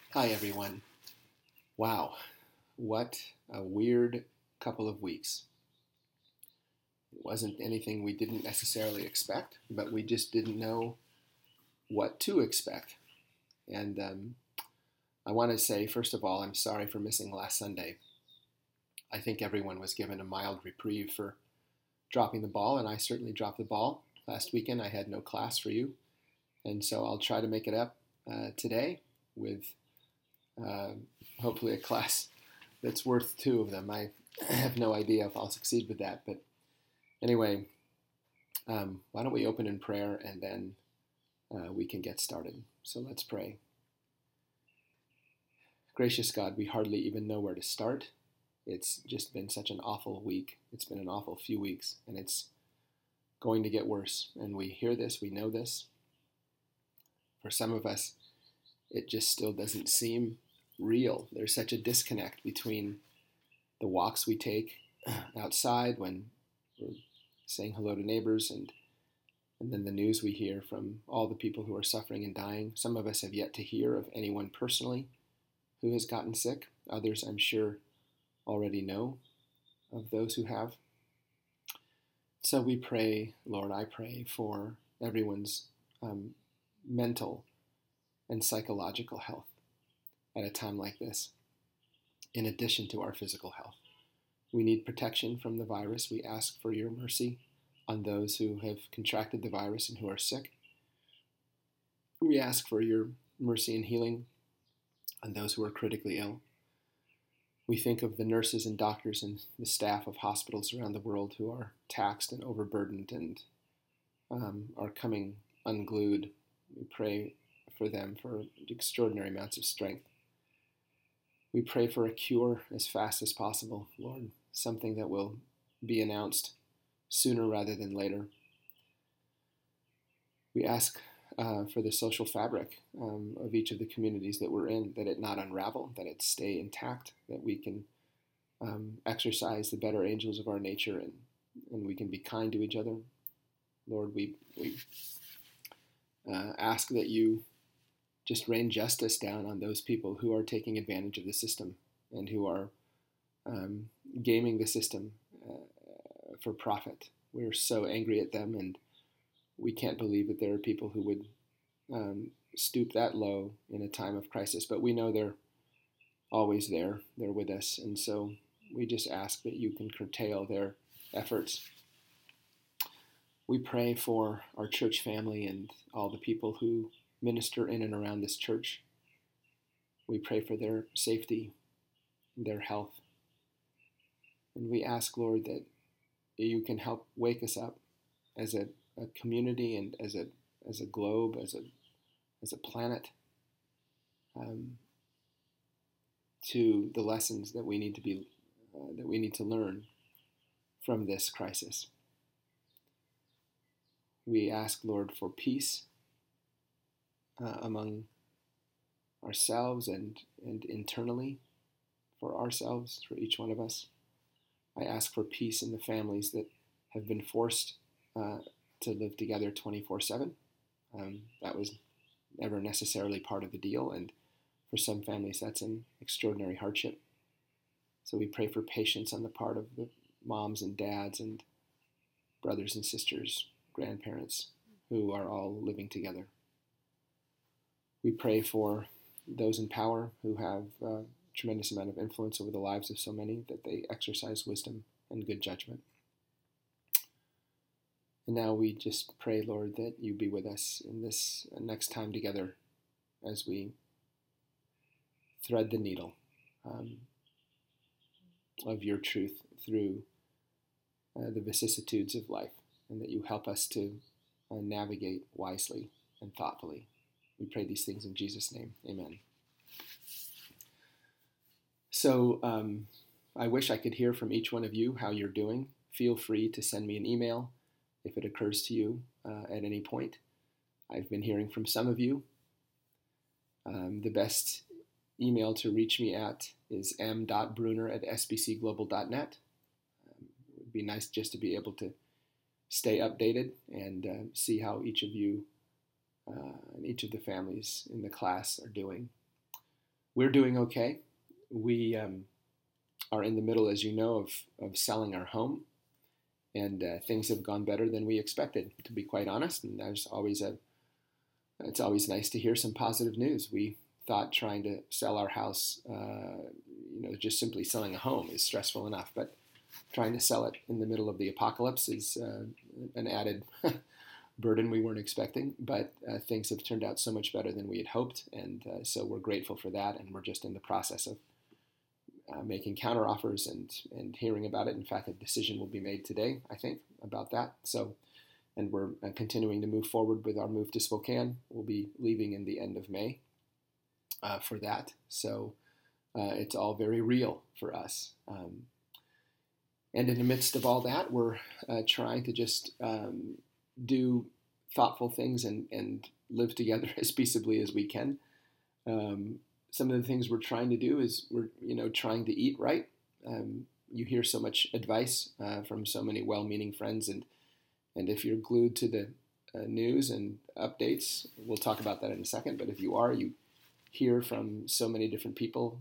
Hi, everyone. Wow, what a weird couple of weeks. It wasn't anything we didn't necessarily expect, but we just didn't know what to expect. And I want to say, first of all, I'm sorry for missing last Sunday. I think everyone was given a mild reprieve for dropping the ball, and I certainly dropped the ball. Last weekend, I had no class for you, and so I'll try to make it up today with uh, hopefully a class that's worth two of them. I have no idea if I'll succeed with that. But anyway, why don't we open in prayer and then we can get started. So let's pray. Gracious God, we hardly even know where to start. It's just been such an awful week. It's been an awful few weeks, and it's going to get worse. And we hear this, we know this. For some of us, it just still doesn't seem real. There's such a disconnect between the walks we take outside when we're saying hello to neighbors and then the news we hear from all the people who are suffering and dying. Some of us have yet to hear of anyone personally who has gotten sick. Others, I'm sure, already know of those who have. So we pray, Lord, I pray for everyone's mental and psychological health at a time like this, in addition to our physical health. We need protection from the virus. We ask for your mercy on those who have contracted the virus and who are sick. We ask for your mercy and healing on those who are critically ill. We think of the nurses and doctors and the staff of hospitals around the world who are taxed and overburdened and are coming unglued. We pray for them for extraordinary amounts of strength. We pray for a cure as fast as possible, Lord, something that will be announced sooner rather than later. We ask for the social fabric of each of the communities that we're in, that it not unravel, that it stay intact, that we can exercise the better angels of our nature and we can be kind to each other. Lord, we ask that you just rain justice down on those people who are taking advantage of the system and who are gaming the system for profit. We're so angry at them, and we can't believe that there are people who would stoop that low in a time of crisis. But we know they're always there. They're with us. And so we just ask that you can curtail their efforts. We pray for our church family and all the people who minister in and around this church. We pray for their safety, their health. And we ask, Lord, that you can help wake us up as a community and as a globe, as a planet, to the lessons that we need to learn from this crisis. We ask, Lord, for peace among ourselves and internally for ourselves, for each one of us. I ask for peace in the families that have been forced to live together 24/7. That was never necessarily part of the deal, and for some families that's an extraordinary hardship. So we pray for patience on the part of the moms and dads and brothers and sisters, grandparents, who are all living together. We pray for those in power who have a tremendous amount of influence over the lives of so many, that they exercise wisdom and good judgment. And now we just pray, Lord, that you be with us in this next time together as we thread the needle of your truth through the vicissitudes of life, and that you help us to navigate wisely and thoughtfully. We pray these things in Jesus' name. Amen. So I wish I could hear from each one of you how you're doing. Feel free to send me an email if it occurs to you at any point. I've been hearing from some of you. The best email to reach me at is m.bruner@sbcglobal.net. It would be nice just to be able to stay updated and see how each of you and each of the families in the class are doing. We're doing okay. We are in the middle, as you know, of selling our home, and things have gone better than we expected, to be quite honest. And it's always nice to hear some positive news. We thought trying to sell our house, just simply selling a home is stressful enough, but trying to sell it in the middle of the apocalypse is an added burden we weren't expecting. But things have turned out so much better than we had hoped, and so we're grateful for that. And we're just in the process of making counteroffers and hearing about it. In fact, a decision will be made today, I think, about that. So, and we're continuing to move forward with our move to Spokane. We'll be leaving in the end of May for that. So it's all very real for us. And in the midst of all that, we're trying to just do thoughtful things and live together as peaceably as we can. Some of the things we're trying to do is we're trying to eat right. You hear so much advice from so many well-meaning friends, and if you're glued to the news and updates, we'll talk about that in a second. But if you are, you hear from so many different people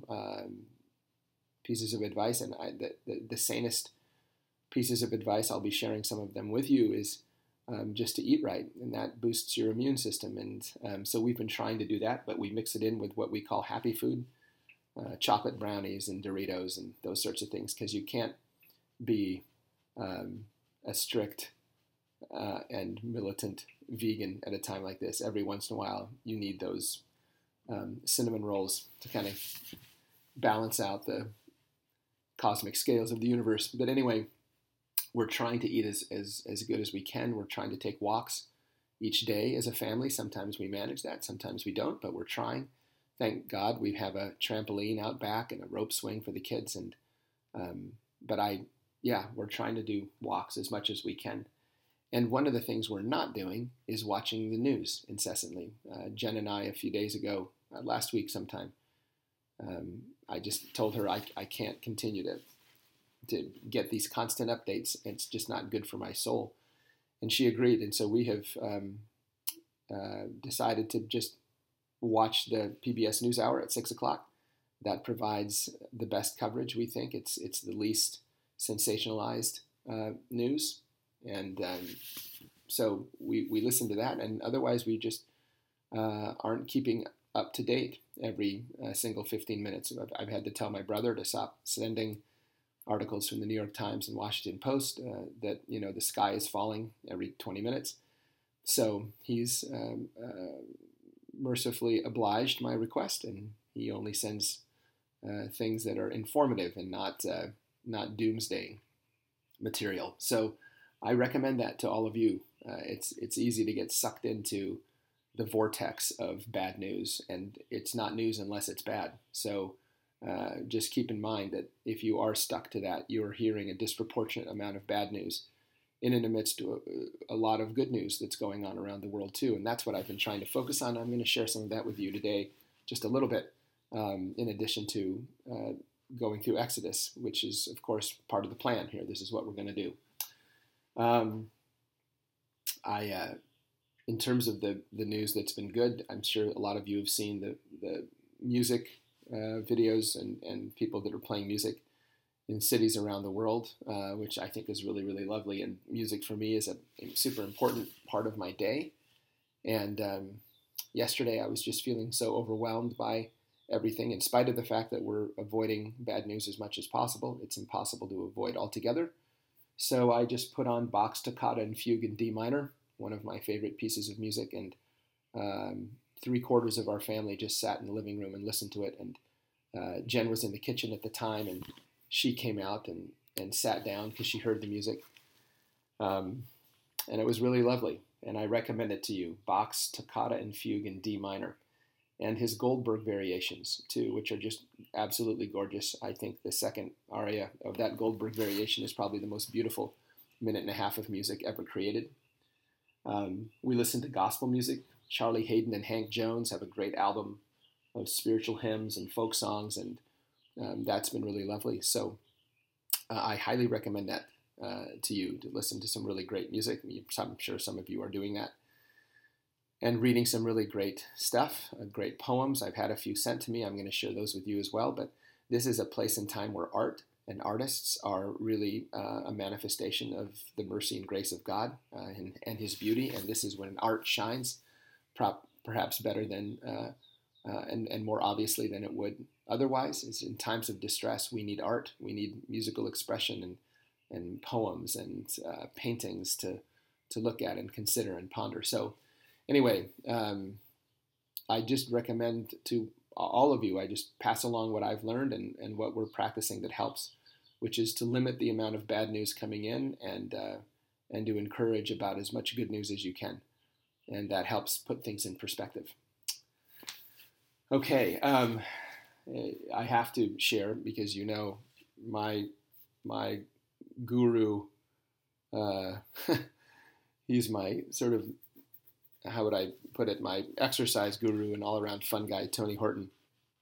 pieces of advice, and the sanest pieces of advice, I'll be sharing some of them with you, is just to eat right, and that boosts your immune system. And so we've been trying to do that, but we mix it in with what we call happy food, chocolate brownies and Doritos and those sorts of things, because you can't be a strict and militant vegan at a time like this. Every once in a while, you need those cinnamon rolls to kind of balance out the cosmic scales of the universe. But anyway, we're trying to eat as good as we can. We're trying to take walks each day as a family. Sometimes we manage that, sometimes we don't, but we're trying. Thank God we have a trampoline out back and a rope swing for the kids. And we're trying to do walks as much as we can. And one of the things we're not doing is watching the news incessantly. Jen and I, a few days ago, last week sometime, I just told her I can't continue to get these constant updates. It's just not good for my soul. And she agreed. And so we have decided to just watch the PBS NewsHour at 6 o'clock. That provides the best coverage, we think. It's the least sensationalized news. And so we listen to that. And otherwise, we just aren't keeping up to date every single 15 minutes. I've had to tell my brother to stop sending articles from the New York Times and Washington Post that the sky is falling every 20 minutes. So he's mercifully obliged my request, and he only sends things that are informative and not doomsday material. So I recommend that to all of you. It's easy to get sucked into the vortex of bad news, and it's not news unless it's bad. So just keep in mind that if you are stuck to that, you're hearing a disproportionate amount of bad news in and amidst a lot of good news that's going on around the world too. And that's what I've been trying to focus on. I'm going to share some of that with you today, just a little bit, in addition to going through Exodus, which is, of course, part of the plan here. This is what we're going to do. In terms of the news that's been good, I'm sure a lot of you have seen the music videos and people that are playing music in cities around the world, which I think is really, really lovely. And music for me is a super important part of my day. And yesterday I was just feeling so overwhelmed by everything, in spite of the fact that we're avoiding bad news as much as possible. It's impossible to avoid altogether. So I just put on Bach's Toccata and Fugue in D minor, one of my favorite pieces of music, and 3/4 of our family just sat in the living room and listened to it. And Jen was in the kitchen at the time, and she came out and sat down because she heard the music. And it was really lovely, and I recommend it to you. Bach's Toccata and Fugue in D minor, and his Goldberg variations too, which are just absolutely gorgeous. I think the second aria of that Goldberg variation is probably the most beautiful minute and a half of music ever created. We listen to gospel music. Charlie Hayden and Hank Jones have a great album of spiritual hymns and folk songs, and that's been really lovely. So I highly recommend that to you, to listen to some really great music. I'm sure some of you are doing that. and reading some really great stuff, great poems. I've had a few sent to me. I'm going to share those with you as well. But this is a place and time where art and artists are really a manifestation of the mercy and grace of God and His beauty. And this is when art shines, perhaps better than and more obviously than it would otherwise. It's in times of distress, we need art, we need musical expression and poems and paintings to look at and consider and ponder. So anyway, I just recommend to all of you, I just pass along what I've learned and what we're practicing that helps, which is to limit the amount of bad news coming in and to encourage about as much good news as you can. And that helps put things in perspective. Okay, I have to share because my guru, he's my sort of, how would I put it, my exercise guru and all-around fun guy, Tony Horton,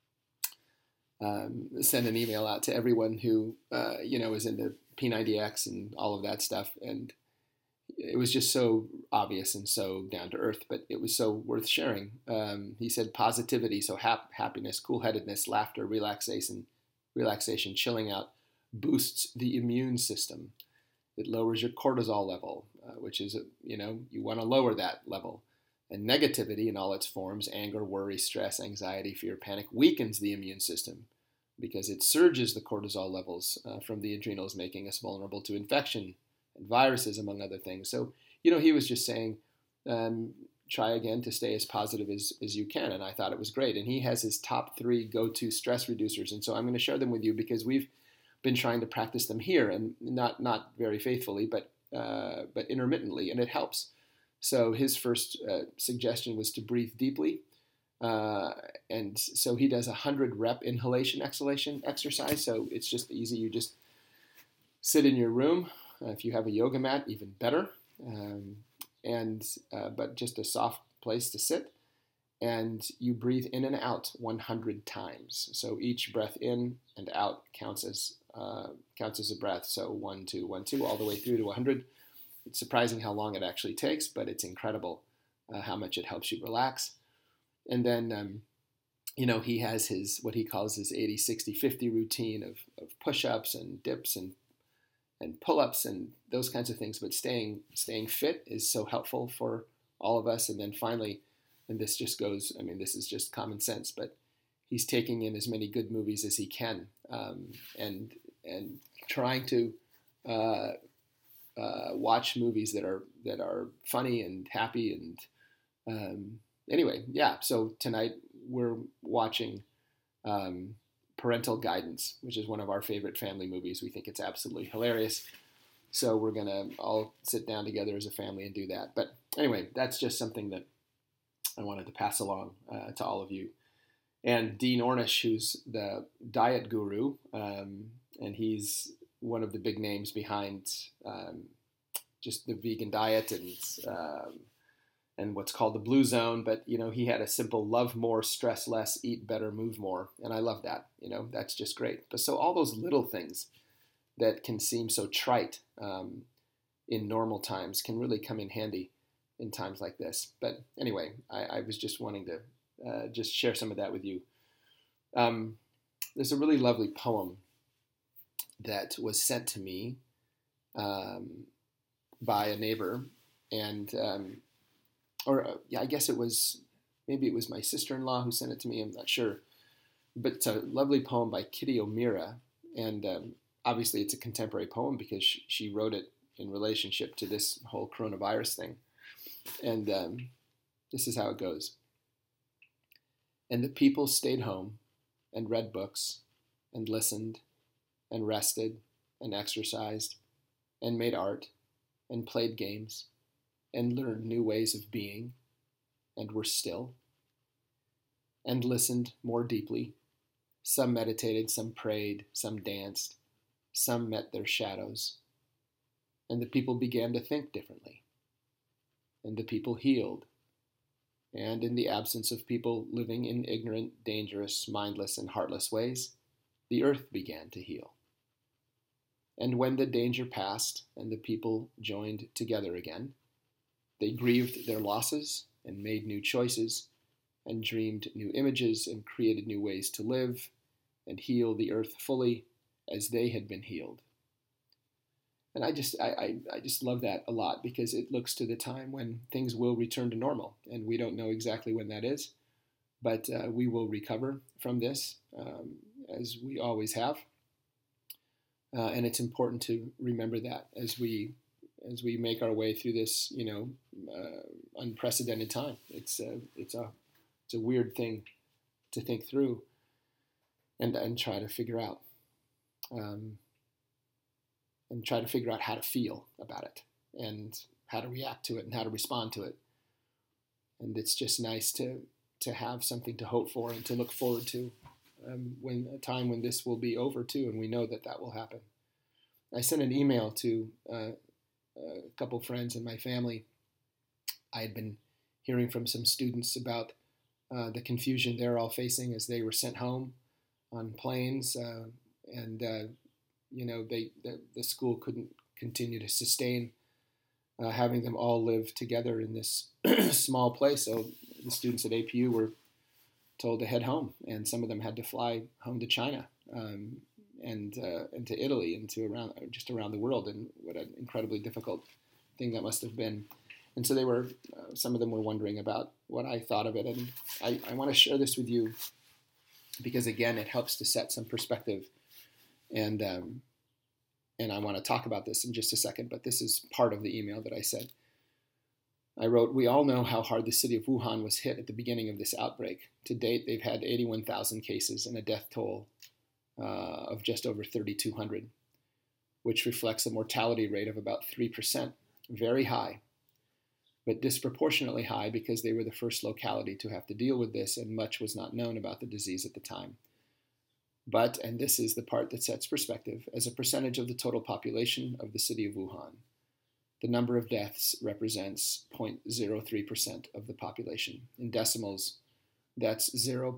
sent an email out to everyone who, is into P90X and all of that stuff. And it was just so obvious and so down to earth, but it was so worth sharing. He said positivity, so happiness, cool-headedness, laughter, relaxation, chilling out, boosts the immune system. It lowers your cortisol level, which is, you want to lower that level. And negativity in all its forms, anger, worry, stress, anxiety, fear, panic, weakens the immune system because it surges the cortisol levels from the adrenals, making us vulnerable to infection and viruses, among other things. So, he was just saying, try again to stay as positive as you can. And I thought it was great. And he has his top 3 go-to stress reducers. And so I'm going to share them with you because we've been trying to practice them here, and not very faithfully, but intermittently, and it helps. So his first suggestion was to breathe deeply. And so he does 100 rep inhalation exhalation exercise. So it's just easy. You just sit in your room. If you have a yoga mat, even better. But just a soft place to sit. And you breathe in and out 100 times. So each breath in and out counts as a breath. So 1, 2, 1, 2, all the way through to 100. It's surprising how long it actually takes, but it's incredible how much it helps you relax. And then, he has what he calls his 80, 60, 50 routine of push-ups and dips and pull-ups and those kinds of things. But staying fit is so helpful for all of us. And then finally, and this just goes, this is just common sense, but he's taking in as many good movies as he can and trying to watch movies that are funny and happy and anyway, yeah. So tonight we're watching Parental Guidance, which is one of our favorite family movies. We think it's absolutely hilarious. So we're gonna all sit down together as a family and do that. But anyway, that's just something that I wanted to pass along to all of you. And Dean Ornish, who's the diet guru, and he's one of the big names behind just the vegan diet and what's called the Blue Zone. But, he had a simple love more, stress less, eat better, move more. And I love that. That's just great. But so all those little things that can seem so trite in normal times can really come in handy in times like this. But anyway, I was just wanting to just share some of that with you. There's a really lovely poem that was sent to me by a neighbor, and I guess maybe it was my sister-in-law who sent it to me. I'm not sure, but it's a lovely poem by Kitty O'Meara, and obviously it's a contemporary poem because she wrote it in relationship to this whole coronavirus thing. And this is how it goes. And the people stayed home and read books and listened and rested and exercised and made art and played games and learned new ways of being and were still and listened more deeply. Some meditated, some prayed, some danced, some met their shadows. And the people began to think differently. And the people healed. And in the absence of people living in ignorant, dangerous, mindless, and heartless ways, the earth began to heal. And when the danger passed and the people joined together again, they grieved their losses and made new choices and dreamed new images and created new ways to live and heal the earth fully as they had been healed. And I just love that a lot because it looks to the time when things will return to normal, and we don't know exactly when that is, but we will recover from this as we always have, and it's important to remember that as we make our way through this, unprecedented time. It's a weird thing to think through and try to figure out. And try to figure out how to feel about it and how to react to it and how to respond to it. And it's just nice to have something to hope for and to look forward to when a time when this will be over too, and we know that will happen. I sent an email to a couple friends in my family. I had been hearing from some students about the confusion they're all facing as they were sent home on planes, and the school couldn't continue to sustain having them all live together in this small place. So the students at APU were told to head home, and some of them had to fly home to China and to Italy and to around the world. And what an incredibly difficult thing that must have been. And so some of them were wondering about what I thought of it, and I want to share this with you because again, it helps to set some perspective. And I want to talk about this in just a second, but this is part of the email that I said. I wrote, "We all know how hard the city of Wuhan was hit at the beginning of this outbreak. To date, they've had 81,000 cases and a death toll of just over 3,200, which reflects a mortality rate of about 3%. Very high, but disproportionately high because they were the first locality to have to deal with this, and much was not known about the disease at the time. But, and this is the part that sets perspective, as a percentage of the total population of the city of Wuhan, the number of deaths represents 0.03% of the population. In decimals, that's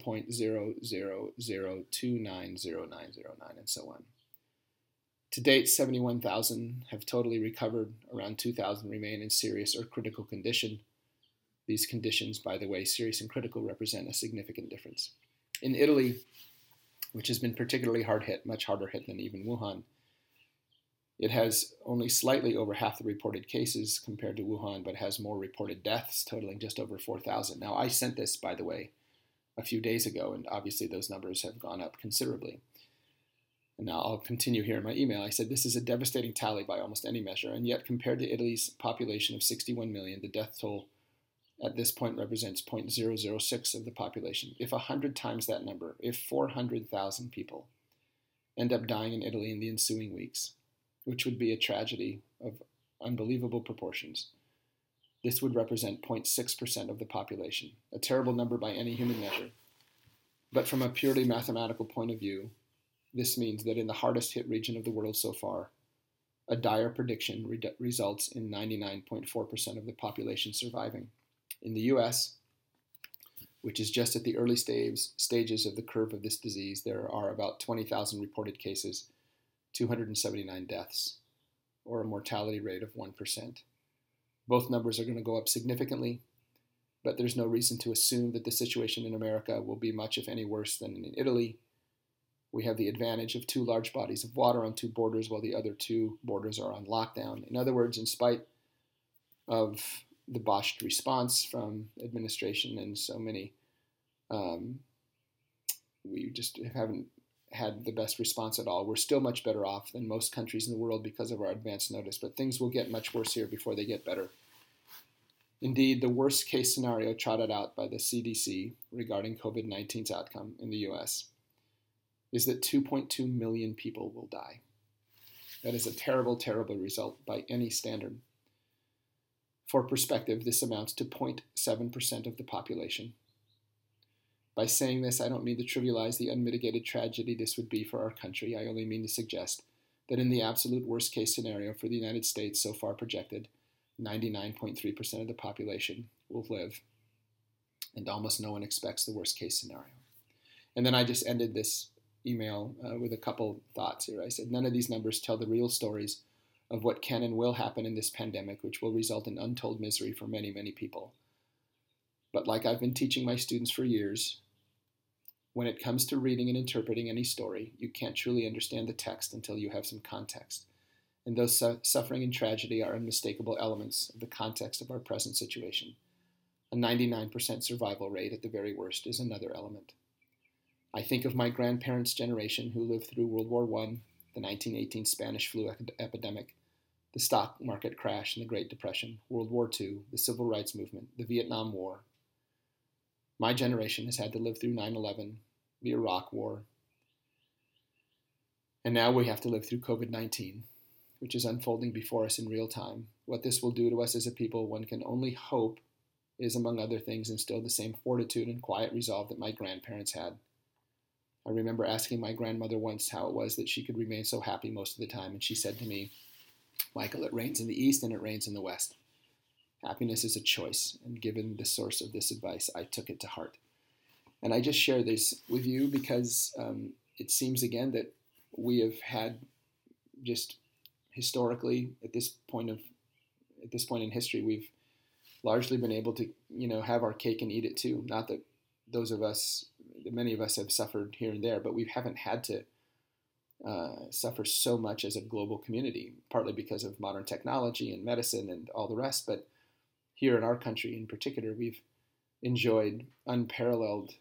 0.0002909909, and so on. To date, 71,000 have totally recovered. Around 2,000 remain in serious or critical condition. These conditions, by the way, serious and critical, represent a significant difference. In Italy, which has been particularly hard hit, much harder hit than even Wuhan, it has only slightly over half the reported cases compared to Wuhan, but has more reported deaths, totaling just over 4,000. Now, I sent this, by the way, a few days ago, and obviously those numbers have gone up considerably. And now I'll continue here in my email. I said, this is a devastating tally by almost any measure, and yet compared to Italy's population of 61 million, the death toll at this point represents 0.006 of the population. If 100 times that number, if 400,000 people end up dying in Italy in the ensuing weeks, which would be a tragedy of unbelievable proportions, this would represent 0.6% of the population, a terrible number by any human measure. But from a purely mathematical point of view, this means that in the hardest hit region of the world so far, a dire prediction results in 99.4% of the population surviving. In the U.S., which is just at the early stages of the curve of this disease, there are about 20,000 reported cases, 279 deaths, or a mortality rate of 1%. Both numbers are going to go up significantly, but there's no reason to assume that the situation in America will be much, if any, worse than in Italy. We have the advantage of two large bodies of water on two borders, while the other two borders are on lockdown. In other words, in spite of the botched response from administration and so many, we just haven't had the best response at all. We're still much better off than most countries in the world because of our advance notice, but things will get much worse here before they get better. Indeed, the worst case scenario trotted out by the CDC regarding COVID-19's outcome in the U.S. is that 2.2 million people will die. That is a terrible, terrible result by any standard. For perspective, this amounts to 0.7% of the population. By saying this, I don't mean to trivialize the unmitigated tragedy this would be for our country. I only mean to suggest that in the absolute worst case scenario for the United States so far projected, 99.3% of the population will live, and almost no one expects the worst case scenario. And then I just ended this email with a couple thoughts here. I said, none of these numbers tell the real stories of what can and will happen in this pandemic, which will result in untold misery for many, many people. But like I've been teaching my students for years, when it comes to reading and interpreting any story, you can't truly understand the text until you have some context. And those suffering and tragedy are unmistakable elements of the context of our present situation. A 99% survival rate at the very worst is another element. I think of my grandparents' generation who lived through World War I, the 1918 Spanish flu epidemic, the stock market crash and the Great Depression, World War II, the Civil Rights Movement, the Vietnam War. My generation has had to live through 9/11, the Iraq War, and now we have to live through COVID-19, which is unfolding before us in real time. What this will do to us as a people, one can only hope, is, among other things, instill the same fortitude and quiet resolve that my grandparents had. I remember asking my grandmother once how it was that she could remain so happy most of the time, and she said to me, "Michael, it rains in the east and it rains in the west. Happiness is a choice," and given the source of this advice, I took it to heart. And I just share this with you because it seems again that we have had just historically at this point in history, we've largely been able to have our cake and eat it too. Not that many of us have suffered here and there, but we haven't had to suffer so much as a global community, partly because of modern technology and medicine and all the rest. But here in our country in particular, we've enjoyed unparalleled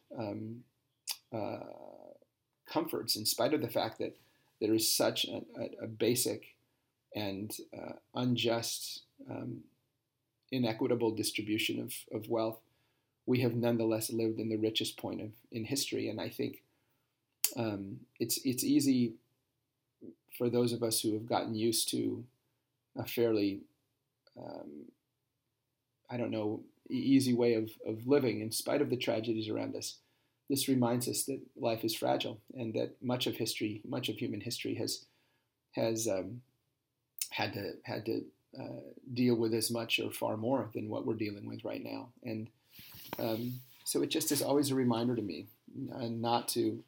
comforts in spite of the fact that there is such a basic and unjust, inequitable distribution of wealth. We have nonetheless lived in the richest point in history, and I think it's easy for those of us who have gotten used to a fairly easy way of living in spite of the tragedies around us. This reminds us that life is fragile and that much of human history has had to deal with as much or far more than what we're dealing with right now. And so it just is always a reminder to me not to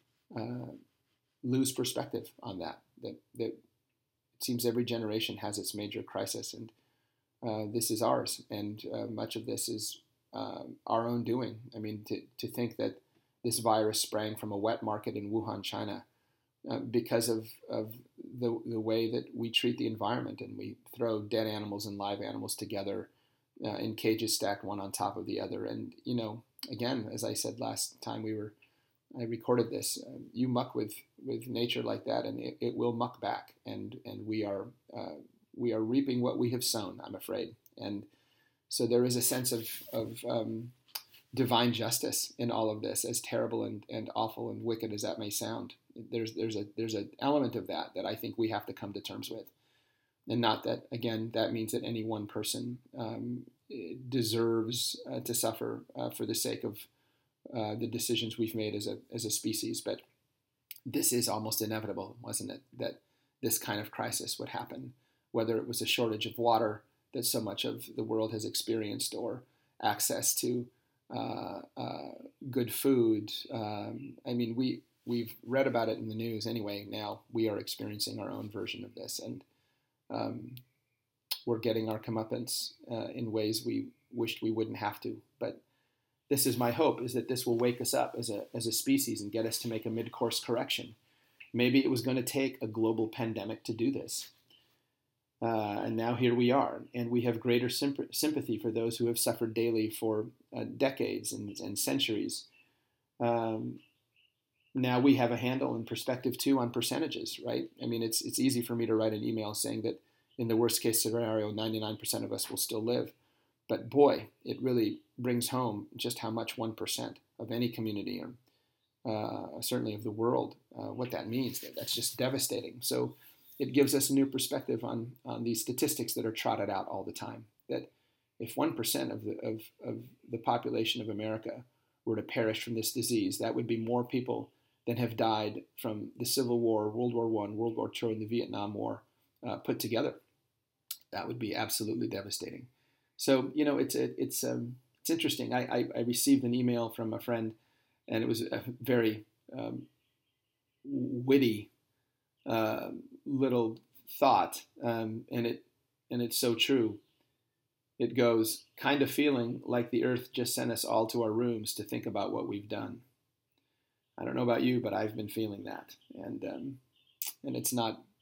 lose perspective on that it seems every generation has its major crisis, and this is ours, and much of this is our own doing. I mean, to think that this virus sprang from a wet market in Wuhan, China, because of the way that we treat the environment, and we throw dead animals and live animals together in cages stacked one on top of the other. And again, as I said last time I recorded this, you muck with nature like that, and it will muck back, and we are reaping what we have sown, I'm afraid. And so there is a sense of divine justice in all of this, as terrible and awful and wicked as that may sound. There's an element of that I think we have to come to terms with, and not that, again, that means that any one person deserves to suffer for the sake of the decisions we've made as a species. But this is almost inevitable, wasn't it, that this kind of crisis would happen, whether it was a shortage of water that so much of the world has experienced, or access to good food. I mean, we've read about it in the news anyway. Now we are experiencing our own version of this, and we're getting our comeuppance in ways we wished we wouldn't have to. But this is my hope, is that this will wake us up as a species and get us to make a mid-course correction. Maybe it was going to take a global pandemic to do this. And now here we are, and we have greater sympathy for those who have suffered daily for decades and centuries. Now we have a handle and perspective too on percentages, right? I mean, it's easy for me to write an email saying that in the worst case scenario, 99% of us will still live. But boy, it really brings home just how much 1% of any community, or certainly of the world, what that means. That's just devastating. So it gives us a new perspective on these statistics that are trotted out all the time. That if 1% of the population of America were to perish from this disease, that would be more people than have died from the Civil War, World War I, World War II, and the Vietnam War put together. That would be absolutely devastating. So it's interesting. I received an email from a friend, and it was a very witty little thought, and it's so true. It goes kind of feeling like the earth just sent us all to our rooms to think about what we've done. I don't know about you, but I've been feeling that, and it's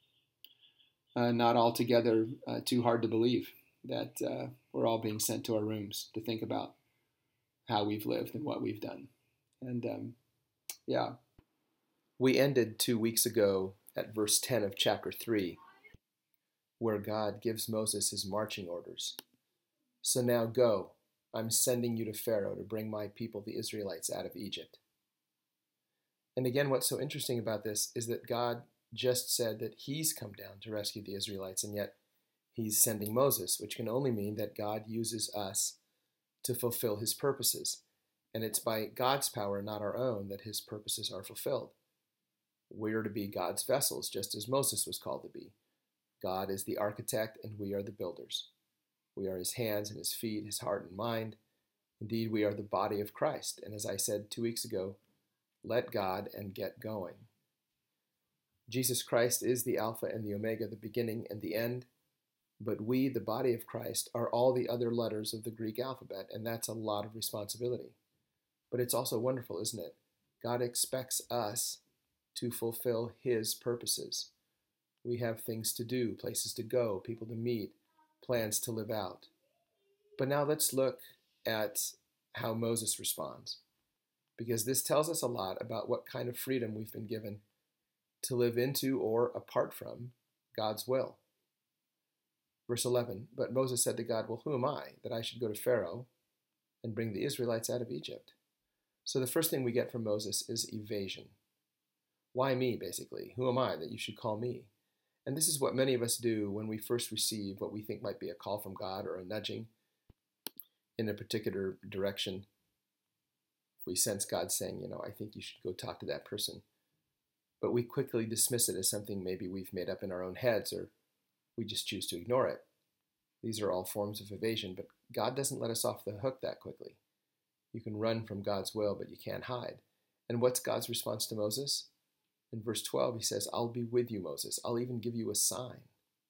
not altogether too hard to believe that we're all being sent to our rooms to think about how we've lived and what we've done. And yeah, we ended 2 weeks ago at verse 10 of chapter 3, where God gives Moses his marching orders. So now go, I'm sending you to Pharaoh to bring my people, the Israelites, out of Egypt. And again, what's so interesting about this is that God just said that he's come down to rescue the Israelites, and yet he's sending Moses, which can only mean that God uses us to fulfill his purposes. And it's by God's power, not our own, that his purposes are fulfilled. We are to be God's vessels, just as Moses was called to be. God is the architect, and we are the builders. We are his hands and his feet, his heart and mind. Indeed, we are the body of Christ. And as I said 2 weeks ago, let God and get going. Jesus Christ is the Alpha and the Omega, the beginning and the end. But we, the body of Christ, are all the other letters of the Greek alphabet, and that's a lot of responsibility. But it's also wonderful, isn't it? God expects us to fulfill his purposes. We have things to do, places to go, people to meet, plans to live out. But now let's look at how Moses responds, because this tells us a lot about what kind of freedom we've been given to live into or apart from God's will. Verse 11, but Moses said to God, well, who am I that I should go to Pharaoh and bring the Israelites out of Egypt? So the first thing we get from Moses is evasion. Why me, basically? Who am I that you should call me? And this is what many of us do when we first receive what we think might be a call from God or a nudging in a particular direction. If we sense God saying, I think you should go talk to that person. But we quickly dismiss it as something maybe we've made up in our own heads, or we just choose to ignore it. These are all forms of evasion, but God doesn't let us off the hook that quickly. You can run from God's will, but you can't hide. And what's God's response to Moses? In verse 12, he says, I'll be with you, Moses. I'll even give you a sign.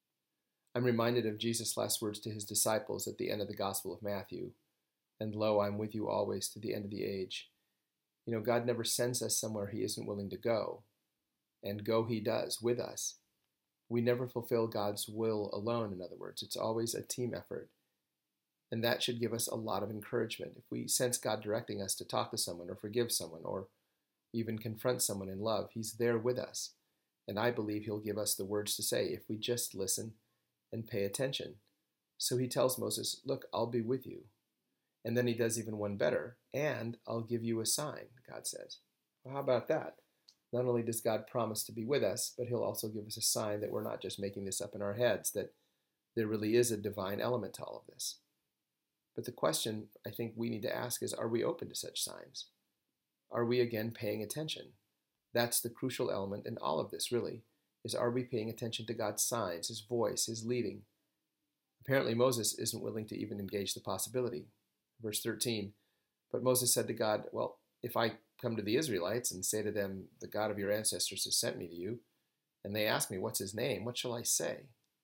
I'm reminded of Jesus' last words to his disciples at the end of the Gospel of Matthew. And lo, I'm with you always to the end of the age. God never sends us somewhere he isn't willing to go. And go he does with us. We never fulfill God's will alone, in other words. It's always a team effort. And that should give us a lot of encouragement. If we sense God directing us to talk to someone or forgive someone or even confront someone in love, he's there with us. And I believe he'll give us the words to say if we just listen and pay attention. So he tells Moses, look, I'll be with you. And then he does even one better, and I'll give you a sign, God says. Well, how about that? Not only does God promise to be with us, but he'll also give us a sign that we're not just making this up in our heads, that there really is a divine element to all of this. But the question I think we need to ask is, are we open to such signs? Are we again paying attention? That's the crucial element in all of this, really, is are we paying attention to God's signs, his voice, his leading? Apparently Moses isn't willing to even engage the possibility. Verse 13, but Moses said to God, well, if I come to the Israelites and say to them, the God of your ancestors has sent me to you, and they ask me, what's his name? What shall I say?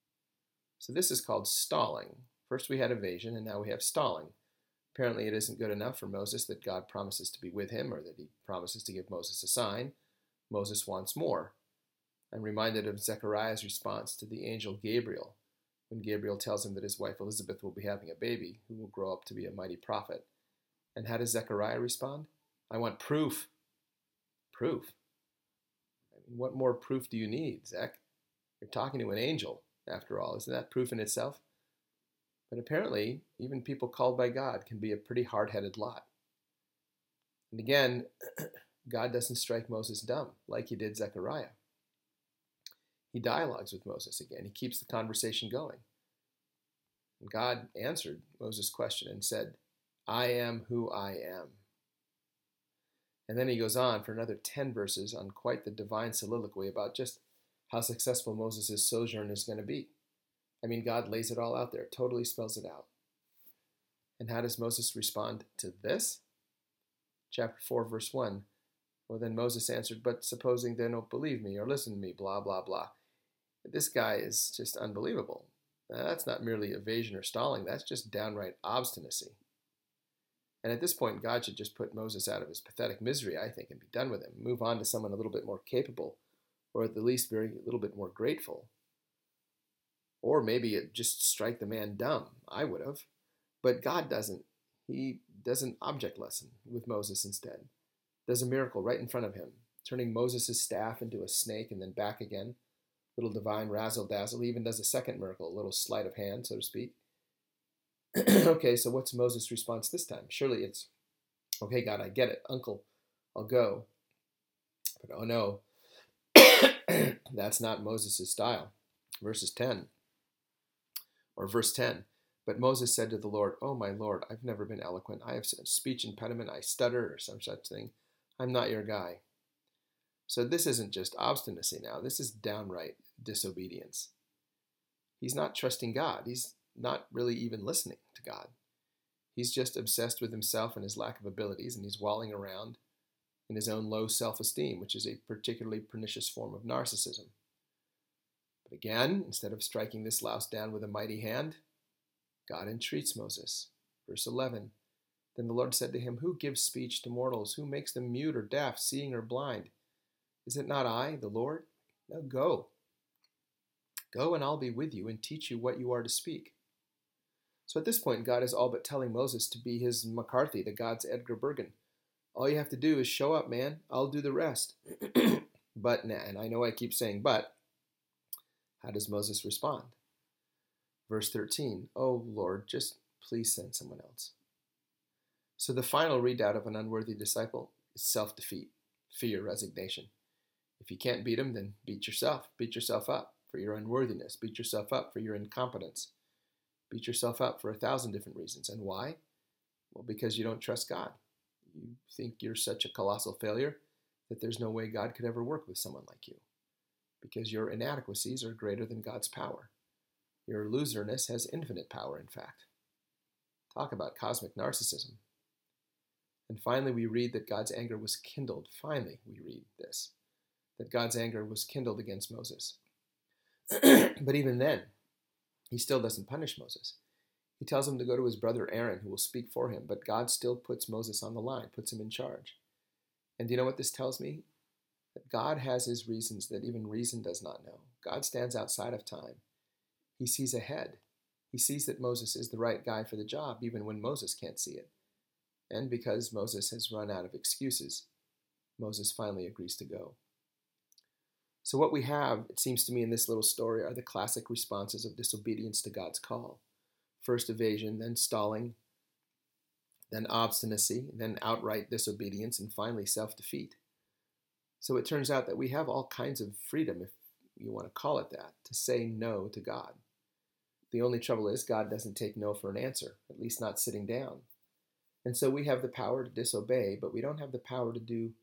So this is called stalling. First we had evasion, and now we have stalling. Apparently it isn't good enough for Moses that God promises to be with him or that he promises to give Moses a sign. Moses wants more. I'm reminded of Zechariah's response to the angel Gabriel when Gabriel tells him that his wife Elizabeth will be having a baby who will grow up to be a mighty prophet. And how does Zechariah respond? I want proof. Proof? What more proof do you need, Zech? You're talking to an angel, after all. Isn't that proof in itself? But apparently, even people called by God can be a pretty hard-headed lot. And again, God doesn't strike Moses dumb like he did Zechariah. He dialogues with Moses again. He keeps the conversation going. And God answered Moses' question and said, I am who I am. And then he goes on for another 10 verses on quite the divine soliloquy about just how successful Moses' sojourn is going to be. I mean, God lays it all out there, totally spells it out. And how does Moses respond to this? Chapter 4, verse 1. Well, then Moses answered, but supposing they don't believe me or listen to me, blah, blah, blah. This guy is just unbelievable. Now, that's not merely evasion or stalling, that's just downright obstinacy. And at this point, God should just put Moses out of his pathetic misery, I think, and be done with him. Move on to someone a little bit more capable, or at the least a little bit more grateful. Or maybe just strike the man dumb. I would have. But God doesn't. He does an object lesson with Moses instead. Does a miracle right in front of him, turning Moses' staff into a snake and then back again. Little divine razzle-dazzle. He even does a second miracle, a little sleight of hand, so to speak. Okay, so what's Moses' response this time? Surely it's, okay, God, I get it. Uncle, I'll go. But oh no, that's not Moses' style. Verse 10. But Moses said to the Lord, "Oh, my Lord, I've never been eloquent. I have a speech impediment. I stutter or some such thing. I'm not your guy." So this isn't just obstinacy now. This is downright disobedience. He's not trusting God. He's not really even listening to God. He's just obsessed with himself and his lack of abilities, and he's walling around in his own low self-esteem, which is a particularly pernicious form of narcissism. But again, instead of striking this louse down with a mighty hand, God entreats Moses. Verse 11, Then the Lord said to him, "Who gives speech to mortals? Who makes them mute or deaf, seeing or blind? Is it not I, the Lord? Now go. Go, and I'll be with you and teach you what you are to speak." So at this point, God is all but telling Moses to be his McCarthy to God's Edgar Bergen. All you have to do is show up, man. I'll do the rest. But, and I know I keep saying but, how does Moses respond? Verse 13, "Oh, Lord, just please send someone else." So the final readout of an unworthy disciple is self-defeat, fear, resignation. If you can't beat him, then beat yourself. Beat yourself up for your unworthiness. Beat yourself up for your incompetence. Beat yourself up for 1,000 different reasons. And why? Well, because you don't trust God. You think you're such a colossal failure that there's no way God could ever work with someone like you. Because your inadequacies are greater than God's power. Your loserness has infinite power, in fact. Talk about cosmic narcissism. And finally, we read that God's anger was kindled. Finally, we read this, that God's anger was kindled against Moses. But even then, he still doesn't punish Moses. He tells him to go to his brother Aaron, who will speak for him, but God still puts Moses on the line, puts him in charge. And do you know what this tells me? That God has his reasons that even reason does not know. God stands outside of time. He sees ahead. He sees that Moses is the right guy for the job, even when Moses can't see it. And because Moses has run out of excuses, Moses finally agrees to go. So what we have, it seems to me, in this little story are the classic responses of disobedience to God's call. First evasion, then stalling, then obstinacy, then outright disobedience, and finally self-defeat. So it turns out that we have all kinds of freedom, if you want to call it that, to say no to God. The only trouble is God doesn't take no for an answer, at least not sitting down. And so we have the power to disobey, but we don't have the power to do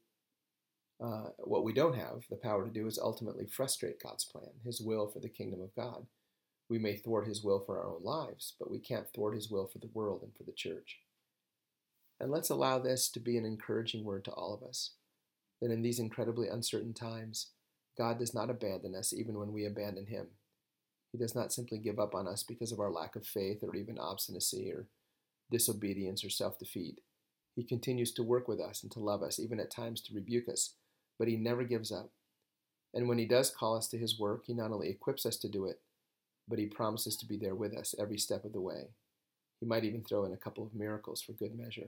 what we don't have the power to do is ultimately frustrate God's plan, his will for the kingdom of God. We may thwart his will for our own lives, but we can't thwart his will for the world and for the church. And let's allow this to be an encouraging word to all of us, that in these incredibly uncertain times, God does not abandon us even when we abandon him. He does not simply give up on us because of our lack of faith or even obstinacy or disobedience or self-defeat. He continues to work with us and to love us, even at times to rebuke us, but he never gives up. And when he does call us to his work, he not only equips us to do it, but he promises to be there with us every step of the way. He might even throw in a couple of miracles for good measure.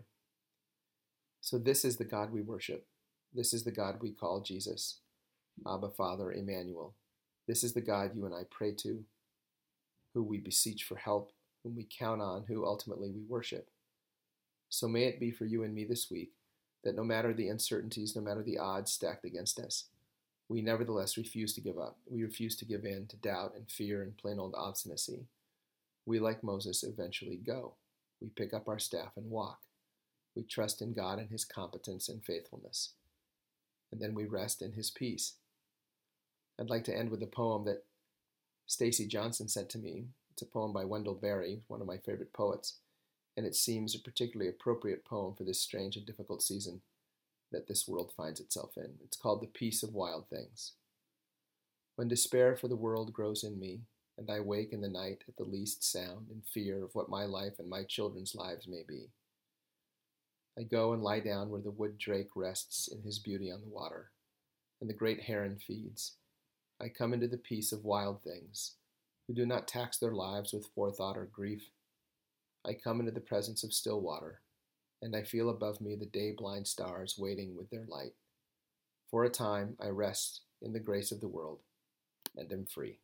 So this is the God we worship. This is the God we call Jesus, Abba, Father, Emmanuel. This is the God you and I pray to, who we beseech for help, whom we count on, who ultimately we worship. So may it be for you and me this week that no matter the uncertainties, no matter the odds stacked against us, we nevertheless refuse to give up. We refuse to give in to doubt and fear and plain old obstinacy. We, like Moses, eventually go. We pick up our staff and walk. We trust in God and his competence and faithfulness. And then we rest in his peace. I'd like to end with a poem that Stacy Johnson sent to me. It's a poem by Wendell Berry, one of my favorite poets, and it seems a particularly appropriate poem for this strange and difficult season that this world finds itself in. It's called "The Peace of Wild Things." When despair for the world grows in me, and I wake in the night at the least sound in fear of what my life and my children's lives may be. I go and lie down where the wood drake rests in his beauty on the water, and the great heron feeds. I come into the peace of wild things, who do not tax their lives with forethought or grief. I come into the presence of still water, and I feel above me the day-blind stars waiting with their light. For a time I rest in the grace of the world, and am free.